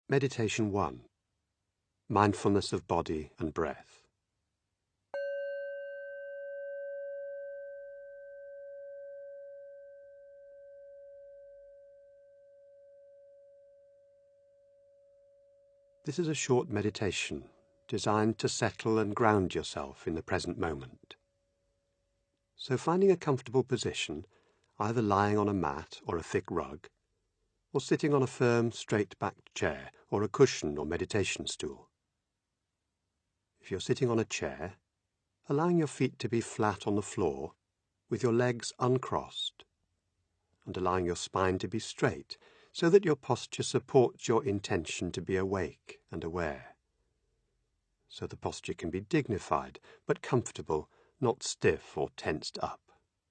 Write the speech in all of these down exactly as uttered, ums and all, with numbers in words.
Meditation one. Mindfulness of body and breath. This is a short meditation designed to settle and ground yourself in the present moment. So finding a comfortable position, either lying on a mat or a thick rug, or sitting on a firm, straight-backed chair or a cushion or meditation stool. If you're sitting on a chair, allowing your feet to be flat on the floor with your legs uncrossed, and allowing your spine to be straight so that your posture supports your intention to be awake and aware. So the posture can be dignified but comfortable, not stiff or tensed up.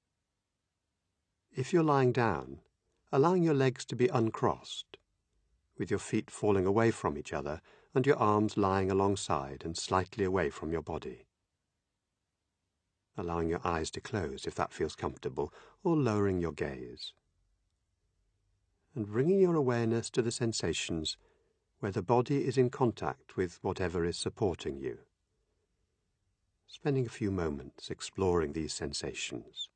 If you're lying down, allowing your legs to be uncrossed, with your feet falling away from each other and your arms lying alongside and slightly away from your body. Allowing your eyes to close if that feels comfortable, or lowering your gaze. And bringing your awareness to the sensations where the body is in contact with whatever is supporting you. Spending a few moments exploring these sensations.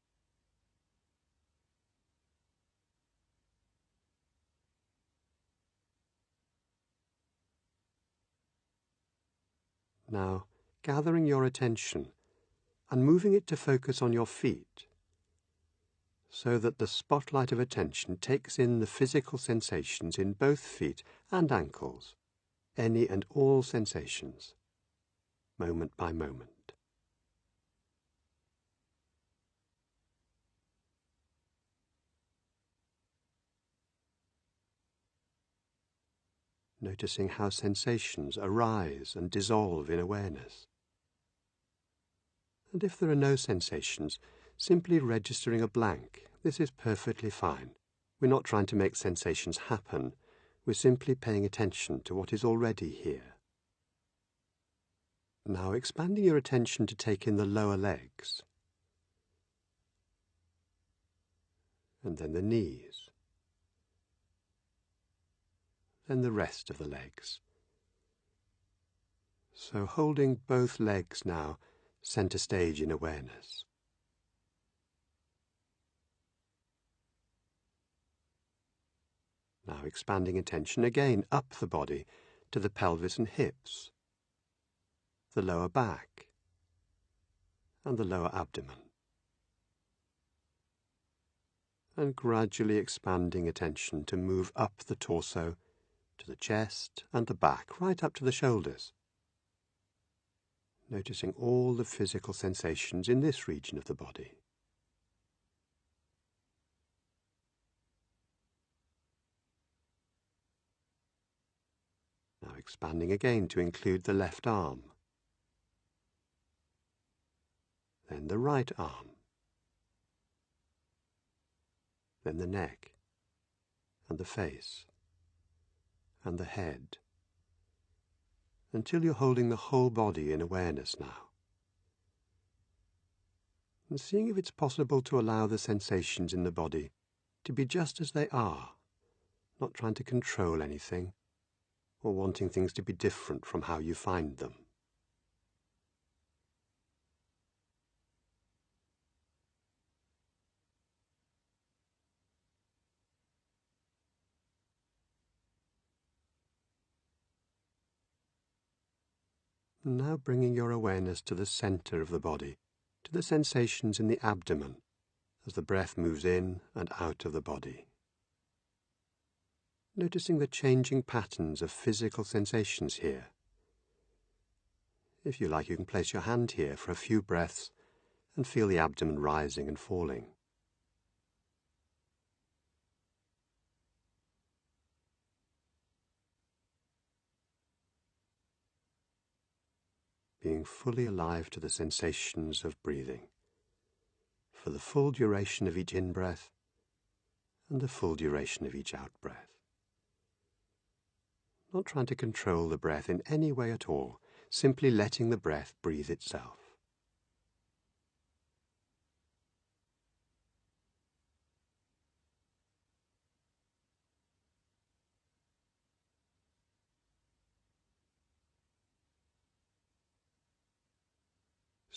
Now, gathering your attention and moving it to focus on your feet, so that the spotlight of attention takes in the physical sensations in both feet and ankles, any and all sensations, moment by moment. Noticing how sensations arise and dissolve in awareness. And if there are no sensations, simply registering a blank. This is perfectly fine. We're not trying to make sensations happen. We're simply paying attention to what is already here. Now expanding your attention to take in the lower legs, and then the knees, then the rest of the legs. So holding both legs now center stage in awareness. Now expanding attention again up the body to the pelvis and hips, the lower back, and the lower abdomen. And gradually expanding attention to move up the torso, to the chest and the back, right up to the shoulders. Noticing all the physical sensations in this region of the body. Now expanding again to include the left arm, then the right arm, then the neck, and the face, and the head, until you're holding the whole body in awareness now. And seeing if it's possible to allow the sensations in the body to be just as they are, not trying to control anything, or wanting things to be different from how you find them. Now bringing your awareness to the center of the body, to the sensations in the abdomen, as the breath moves in and out of the body. Noticing the changing patterns of physical sensations here. If you like, you can place your hand here for a few breaths and feel the abdomen rising and falling. Being fully alive to the sensations of breathing, for the full duration of each in-breath and the full duration of each out-breath. Not trying to control the breath in any way at all, simply letting the breath breathe itself.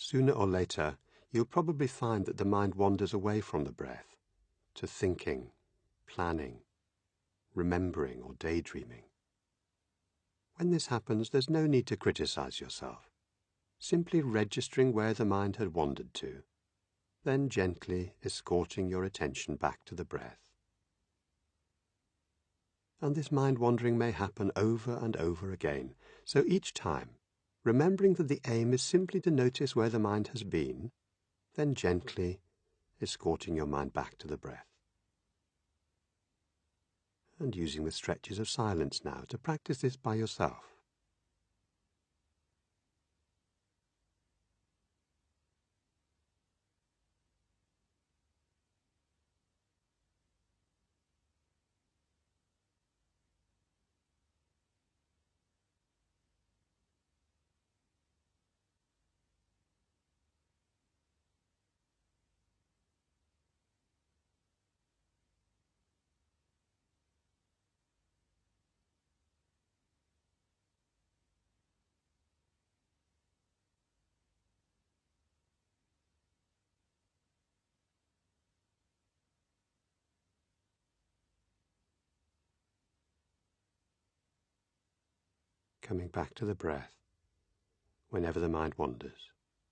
Sooner or later, you'll probably find that the mind wanders away from the breath to thinking, planning, remembering, or daydreaming. When this happens, there's no need to criticize yourself. Simply registering where the mind had wandered to, then gently escorting your attention back to the breath. And this mind wandering may happen over and over again, so each time, remembering that the aim is simply to notice where the mind has been, then gently escorting your mind back to the breath. And using the stretches of silence now to practice this by yourself. Coming back to the breath whenever the mind wanders.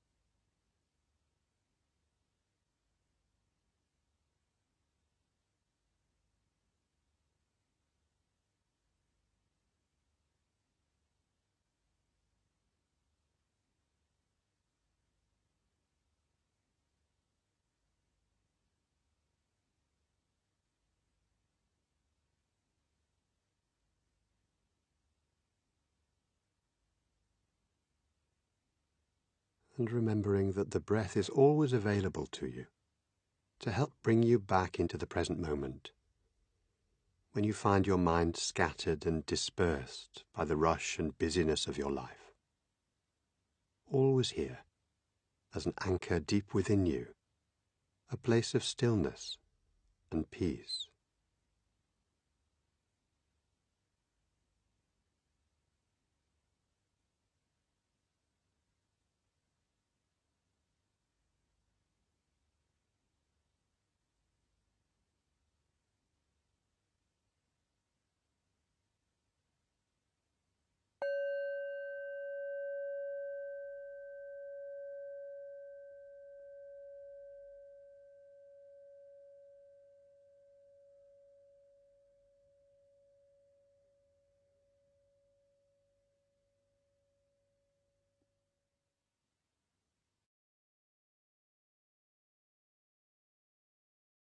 And remembering that the breath is always available to you to help bring you back into the present moment when you find your mind scattered and dispersed by the rush and busyness of your life. Always here, as an anchor deep within you, a place of stillness and peace.